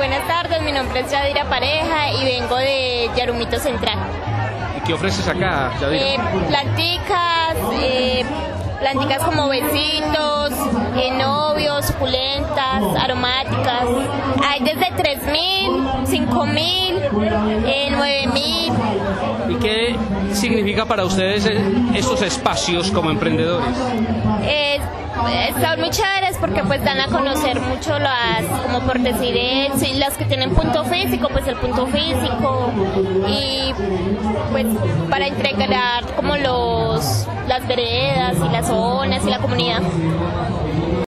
Buenas tardes, mi nombre es Yadira Pareja y vengo de Yarumito Central. ¿Y qué ofreces acá, Yadira? Planticas como besitos, novios, suculentas, aromáticas. Hay desde 3.000, 5.000, 9.000. ¿Y qué significa para ustedes estos espacios como emprendedores? Están muy chéveres porque pues dan a conocer mucho como por decir, las que tienen punto físico, pues el punto físico, y pues para integrar como las veredas y las zonas y la comunidad.